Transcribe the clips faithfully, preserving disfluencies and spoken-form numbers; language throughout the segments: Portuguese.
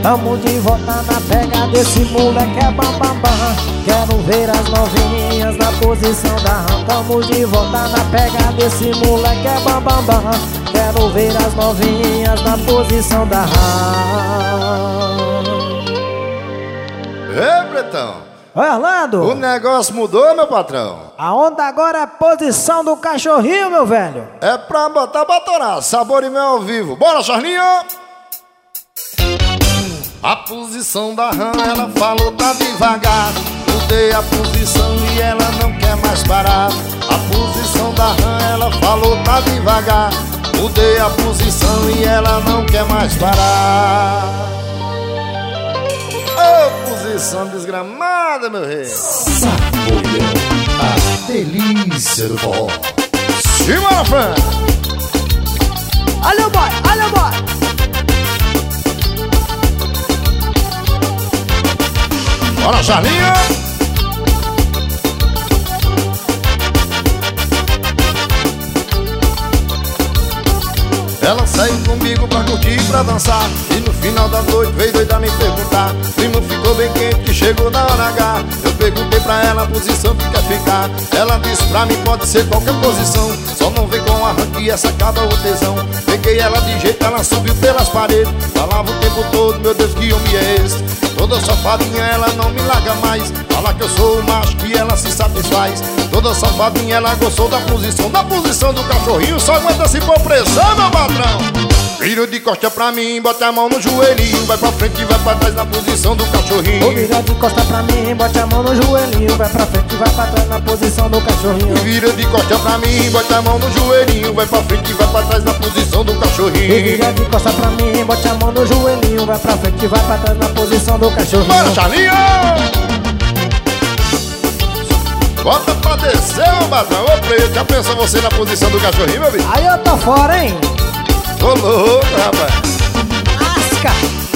Vamos de volta na pega desse moleque é bam bam bam. Quero ver as novinhas na posição da rã. Vamos de volta na pega desse moleque é bam bam bam. Quero ver as novinhas na posição da rã. Ei, Bretão! Oi, Orlando! O negócio mudou, meu patrão? A onda agora é a posição do cachorrinho, meu velho. É pra botar batorar, sabor e mel ao vivo. Bora, Charlinho! A posição da rã, ela falou tá devagar. Mudei a posição e ela não quer mais parar. A posição da rã, ela falou tá devagar. Mudei a posição e ela não quer mais parar. Ô, posição desgramada, meu rei. Saboreão, a delícia do forró. Simbora, Fran! Olha o boy, olha o boy. Bora, Charlinho! Ela saiu comigo pra curtir, pra dançar. E no final da noite veio doida me perguntar: primo, ficou bem quente que chegou na hora H. Eu perguntei pra ela a posição que quer ficar. Ela disse pra mim pode ser qualquer posição, só não vem com arranque e essa acaba o tesão. Peguei ela de jeito, ela subiu pelas paredes. Falava o tempo todo, meu Deus, que homem é esse? Toda safadinha, ela não me larga mais. Fala que eu sou o macho que ela se satisfaz. Toda safadinha, ela gostou da posição. Da posição do cachorrinho, só aguenta se for pressão, meu patrão. Vira de costa pra mim, bota a mão no joelhinho. Vai pra frente e vai pra trás na posição do cachorrinho. Vira de costa pra mim, bota a mão no joelhinho. Vai pra frente e vai pra trás na posição do cachorrinho. Vira de costa pra mim, bota a mão no joelhinho. Vai pra frente e vai pra trás na posição do cachorrinho. Vira de costa pra mim, bota a mão no joelhinho. Vai pra frente e vai pra trás na posição do cachorrinho. Bora, Charlinho! Bota pra descer, ô patrão. Ô, preto, já pensou você na posição do cachorrinho, meu bicho? Aí eu tô fora, hein? Tô louco, rapaz. Asca!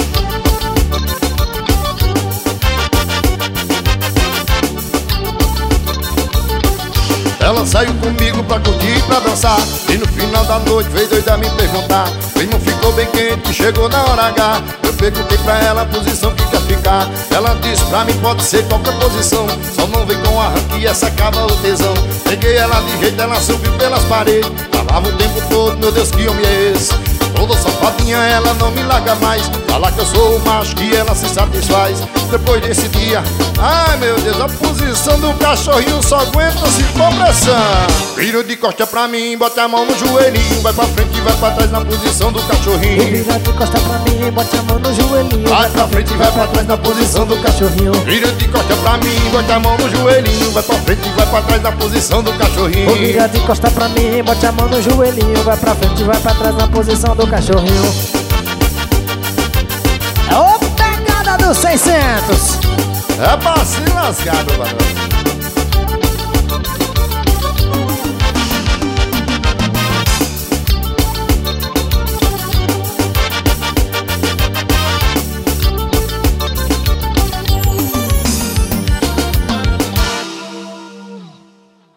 Ela saiu comigo pra curtir, pra dançar. E no final da noite veio doida me perguntar: primo, ficou bem quente que chegou na hora H. Eu perguntei pra ela a posição que quer ficar. Ela disse pra mim pode ser qualquer posição, só não vem com arranque e essa acaba o tesão. Peguei ela de jeito, ela subiu pelas paredes. Falava o tempo todo, meu Deus, que homem é esse? Toda safadinha, ela não me larga mais. Fala que eu sou o macho que ela se satisfaz. Depois desse dia, ai meu Deus, a posição do cachorrinho só aguenta se for pressão. Vira de costa pra mim, bota a mão no joelhinho. Vai pra frente e vai pra trás na posição do cachorrinho. Vira de costa pra mim, bota a mão no joelhinho. Vai pra frente e vai pra trás na posição do cachorrinho. Vira de costa pra mim, bota a mão no joelhinho. Vai pra frente e vai pra trás na posição do cachorrinho. Vira de costa pra mim, bota a mão no joelhinho. Vai pra frente e vai pra trás na posição do cachorrinho. É o pegada dos seiscentos. É pra se lascar, meu patrão.